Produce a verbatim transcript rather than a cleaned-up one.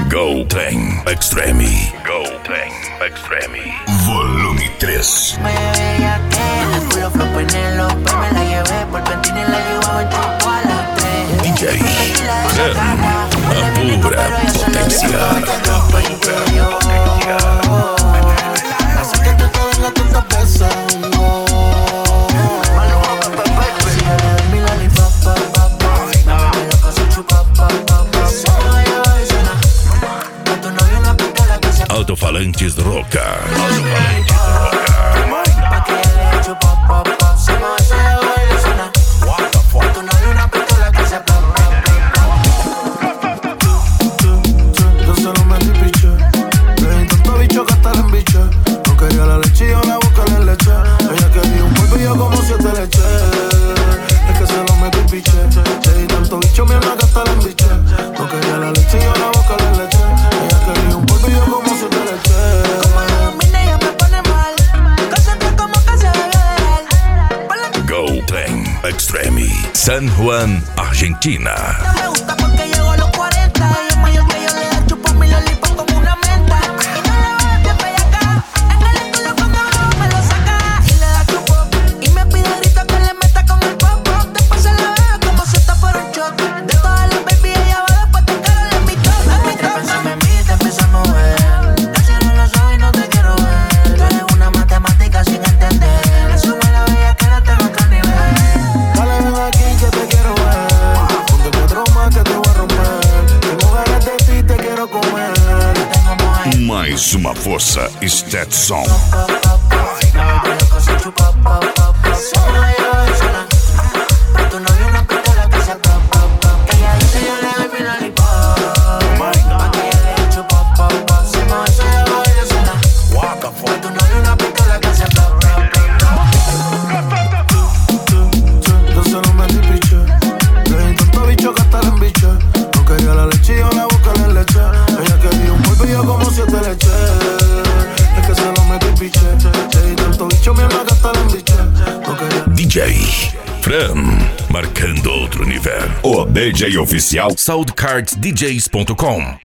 Go Trem Extreme. Go Trem Extreme. Volume tres. Me veía que el culo flow Penélope. Me la llevé por Pentina y la llevaba en Choco a las tres. D J Frem, la pura potencia. Así que tú te vengas tantas veces. Alto-falantes Roca. Alto-falantes Roca. Pa' que le echo pop, pop, pop. Se me hace de baile, suena. What the fuck? Tu novio una pistola que se pop, pop, pop. Yo se lo metí piche. Le di tanto bicho que hasta la embiche. No quería la leche y yo la boca le leche. Ella quería un polvo y yo como siete leche. Es que se lo metí piche. Le di tanto bicho mi alma que hasta la embiche. No quería la leche y yo la boca le leche. Ella quería un polvo y yo como siete leche. Como ella domina ella me pone mal. Cásate como que se debe de Go Trem Extreme. San Juan, Argentina. No me gusta porque llegó a los cuarenta. Y es mayor que yo, le da chupo mi lollipop como una menta. Y no le va de bellaca. En el estudio cuando grabo me lo saca. Y le da chupo. Y me pide grito que le meta con el pop pop. Después se la vea como si esto fuera un shot. De todas las baby ella va después de cara le invito. La trepánsame en mí te empiezo a mover. Casi no lo soy y no te quiero ver. Tú eres una matemática sin entender. Resume la bella que era tengo otro nivel. Dale ven aquí que te quiero ver. Ponte cuatro más que te voy a romper. Tengo ganas de ti, te quiero comer. Tengo mujer. Mais uma força Stetson. Tu novio una pistola que se pop, pop, pop. Ella dice yo le doy mi lollipop. Pa' que ella le echo pop, pop, pop. Si me beso ella baila sola. Tu novio una pistola que se pop, pop, Yo se lo metí piche. Le di tanto bicho que hasta la embiche. No quería la leche y yo la boca le leche. Ella quería un polvo y yo como siete leche. Es que se lo metí piche. Le di tanto bicho mi alma que hasta la embiche. No quería D J Frem, marcando outro nível. O D J oficial soundcards d js ponto com.